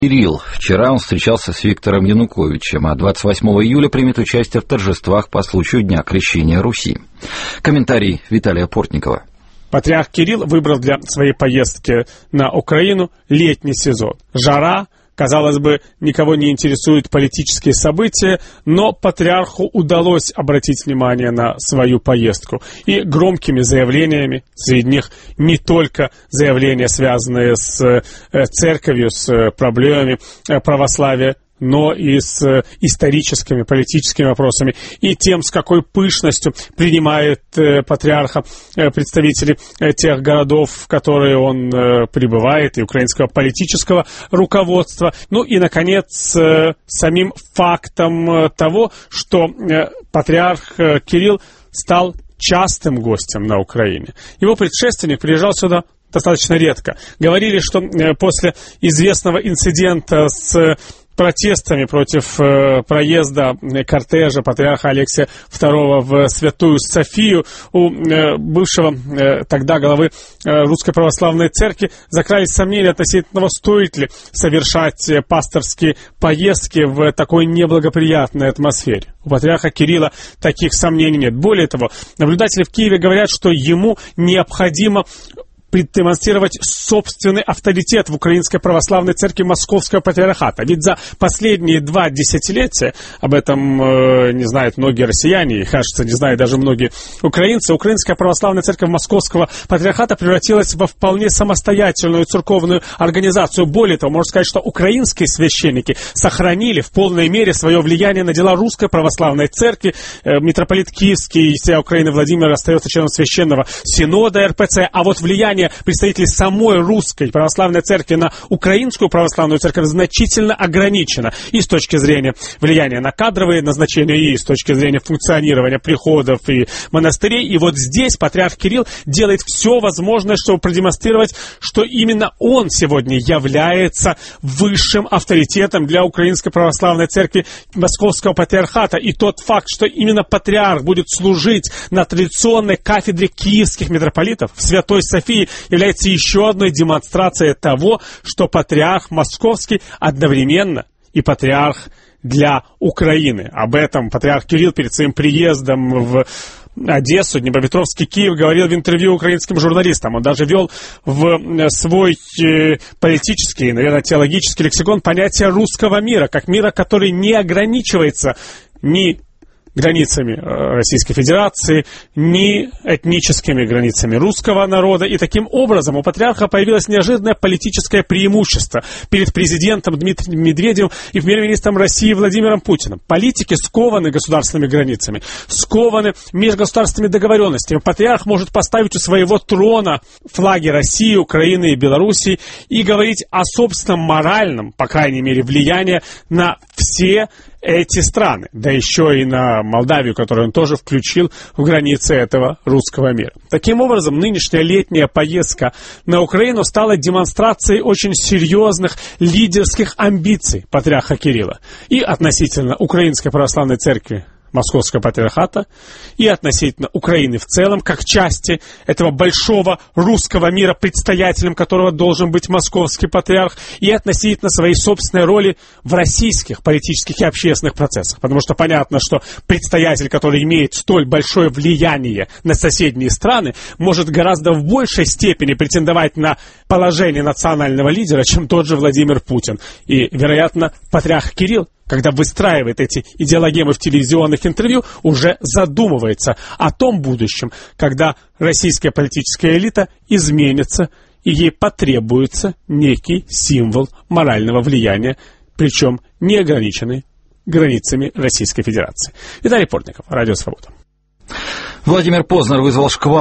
Кирилл. Вчера он встречался с Виктором Януковичем, а 28 июля примет участие в торжествах по случаю Дня Крещения Руси. Комментарий Виталия Портникова. Патриарх Кирилл выбрал для своей поездки на Украину летний сезон. Жара, казалось бы, никого не интересуют политические события, но патриарху удалось обратить внимание на свою поездку. И громкими заявлениями, среди них не только заявления, связанные с церковью, с проблемами православия, но и с историческими, политическими вопросами, и тем, с какой пышностью принимает патриарха представители тех городов, в которые он прибывает, и украинского политического руководства. Ну и, наконец, самим фактом того, что патриарх Кирилл стал частым гостем на Украине. Его предшественник приезжал сюда достаточно редко. Говорили, что после известного инцидента с протестами против проезда кортежа патриарха Алексия II в Святую Софию у бывшего тогда главы Русской Православной Церкви закрались сомнения относительно того, стоит ли совершать пасторские поездки в такой неблагоприятной атмосфере. У патриарха Кирилла таких сомнений нет. Более того, наблюдатели в Киеве говорят, что ему необходимо продемонстрировать собственный авторитет в Украинской Православной Церкви Московского Патриархата. Ведь за последние 2 десятилетия, об этом не знают многие россияне, и, кажется, не знают даже многие украинцы, Украинская Православная Церковь Московского Патриархата превратилась во вполне самостоятельную церковную организацию. Более того, можно сказать, что украинские священники сохранили в полной мере свое влияние на дела Русской Православной Церкви. Митрополит Киевский и вся Украина Владимир остается членом Священного Синода РПЦ, а вот влияние представителей самой Русской Православной Церкви на Украинскую Православную Церковь значительно ограничено и с точки зрения влияния на кадровые назначения, и с точки зрения функционирования приходов и монастырей. И вот здесь патриарх Кирилл делает все возможное, чтобы продемонстрировать, что именно он сегодня является высшим авторитетом для Украинской Православной Церкви Московского Патриархата. И тот факт, что именно патриарх будет служить на традиционной кафедре киевских митрополитов в Святой Софии, является еще одной демонстрацией того, что патриарх Московский одновременно и патриарх для Украины. Об этом патриарх Кирилл перед своим приездом в Одессу, Днепропетровский, Киев говорил в интервью украинским журналистам. Он даже ввел в свой политический, наверное, теологический лексикон понятие русского мира, как мира, который не ограничивается ни границами Российской Федерации, ни этническими границами русского народа. И таким образом у патриарха появилось неожиданное политическое преимущество перед президентом Дмитрием Медведевым и премьер-министром России Владимиром Путиным. Политики скованы государственными границами, скованы межгосударственными договоренностями. Патриарх может поставить у своего трона флаги России, Украины и Белоруссии и говорить о собственном моральном, по крайней мере, влиянии на все эти страны, да еще и на Молдавию, которую он тоже включил в границы этого русского мира. Таким образом, нынешняя летняя поездка на Украину стала демонстрацией очень серьезных лидерских амбиций патриарха Кирилла и относительно Украинской Православной Церкви Московского Патриархата, и относительно Украины в целом, как части этого большого русского мира, предстоятелем которого должен быть Московский Патриарх, и относительно своей собственной роли в российских политических и общественных процессах. Потому что понятно, что предстоятель, который имеет столь большое влияние на соседние страны, может гораздо в большей степени претендовать на положение национального лидера, чем тот же Владимир Путин. И, вероятно, патриарх Кирилл, когда выстраивает эти идеологемы в телевизионных интервью, уже задумывается о том будущем, когда российская политическая элита изменится, и ей потребуется некий символ морального влияния, причем не ограниченный границами Российской Федерации. Виталий Портников, Радио Свобода. Владимир Познер вызвал шквал